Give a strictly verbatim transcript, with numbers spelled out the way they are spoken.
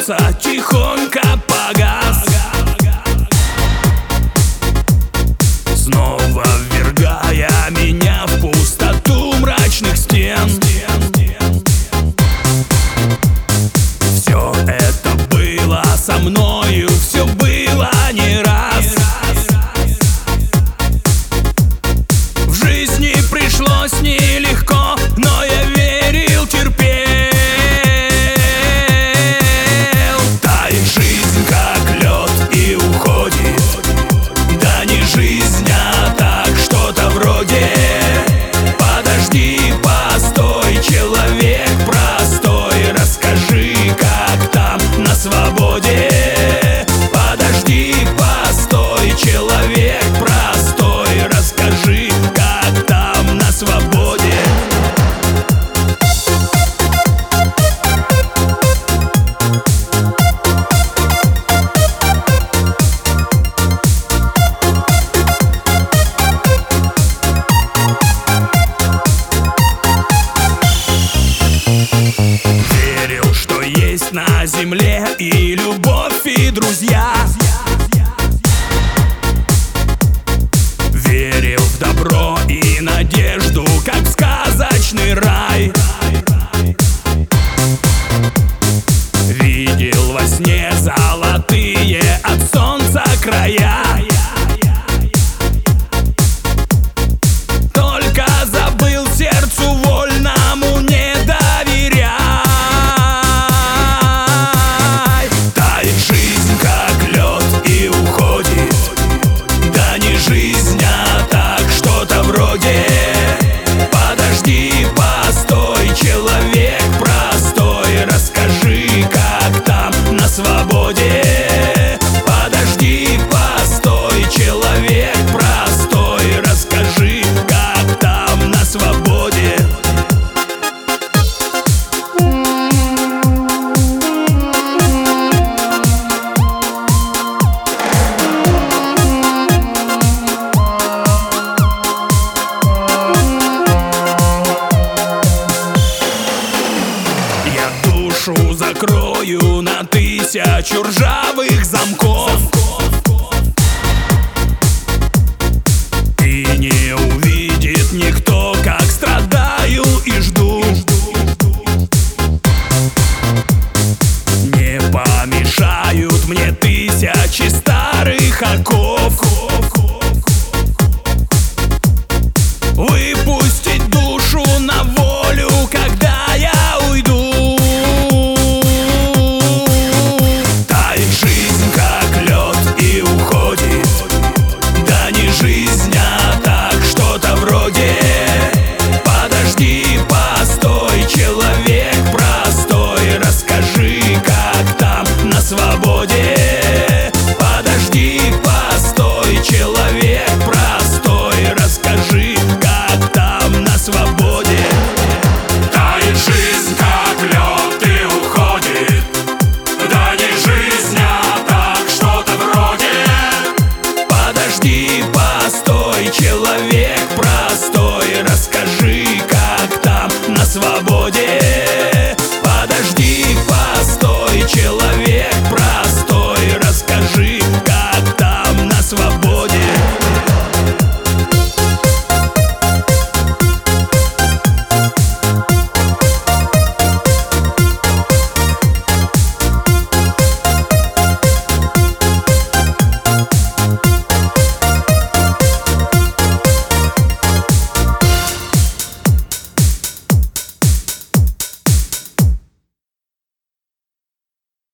солнца тихонько погас, снова ввергая меня в пустоту мрачных стен. Все это было со мною, все было не раз. В жизни пришлось нелегко, но я верил, терпел. Тает жизнь, как лед, и уходит. Да не жизнь, а так что-то вроде. Подожди, постой, человек простой, расскажи, как там на свободе. Подожди, постой, человек простой, расскажи, как там на свободе. Верил, что есть на земле и любовь, и друзья. Верил в добро и надежду, как в сказочный рай. Видел во сне золотые от солнца края. Только забыл сердцу вольному не доверяй. Тает жизнь, как лед, и уходит. Да не жизнь, а так что-то вроде. Подожди, постой, человек простой, расскажи, как там на свободе. Подожди, постой, человек простой, расскажи, как там на свободе. Я душу закрою на тысячу ржавых замков.